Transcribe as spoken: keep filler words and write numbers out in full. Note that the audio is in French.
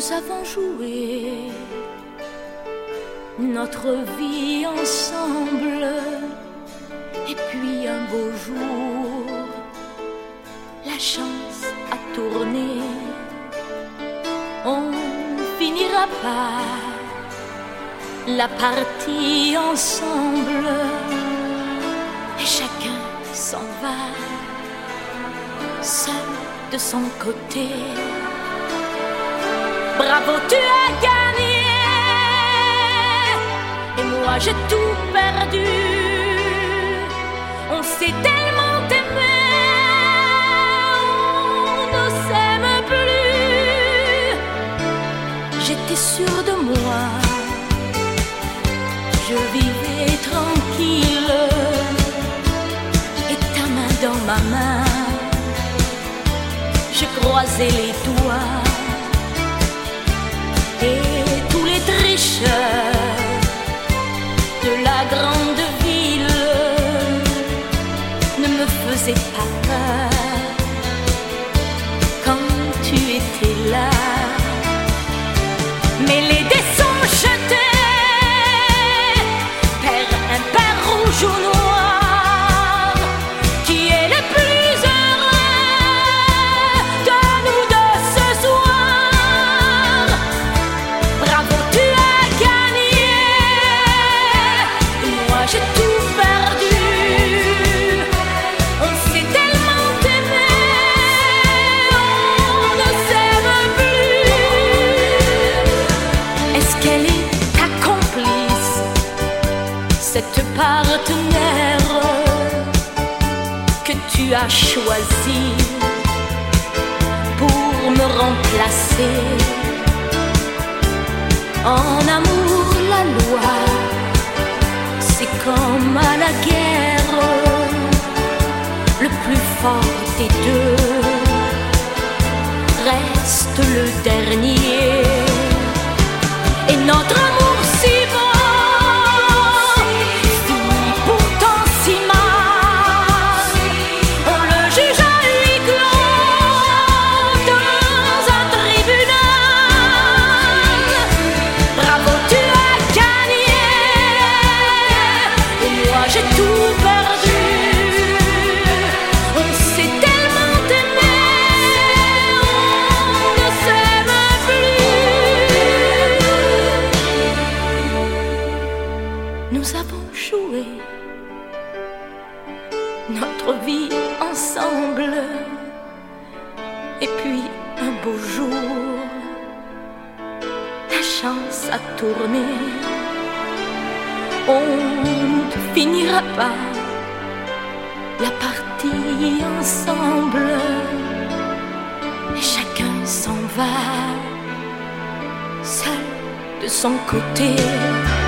Nous avons joué notre vie ensemble, et puis un beau jour, la chance a tourné. On finira par la partie ensemble, et chacun s'en va, seul de son côté. Bravo, tu as gagné, et moi j'ai tout perdu. On s'est tellement aimé, on ne s'aime plus. J'étais sûre de moi, je vivais tranquille, et ta main dans ma main, je croisais les doigts. Et tous les tricheurs de la grande ville ne me faisaient pas peur quand tu étais là. Mais les dés sont jetés, père impair, rouge ou noir, qui est le plus heureux de nous deux ce soir. Bravo, tu as gagné, moi j'ai tout perdu. On s'est tellement aimé, on ne s'aime plus. Est-ce qu'elle est ta complice, cette partenaire que tu as choisi pour me remplacer? En amour, la loi, c'est comme à la guerre, le plus fort des deux reste le dernier. Et notre amour si beau finit pourtant si mal. On le juge à huis clos dans un tribunal. Bravo, tu as gagné, et moi j'ai tout perdu. On s'est tellement aimé, on ne s'aime plus. Nous avons joué notre vie ensemble, et puis un beau jour, la chance a tourné. On ne finira pas la partie ensemble, et chacun s'en va, seul de son côté.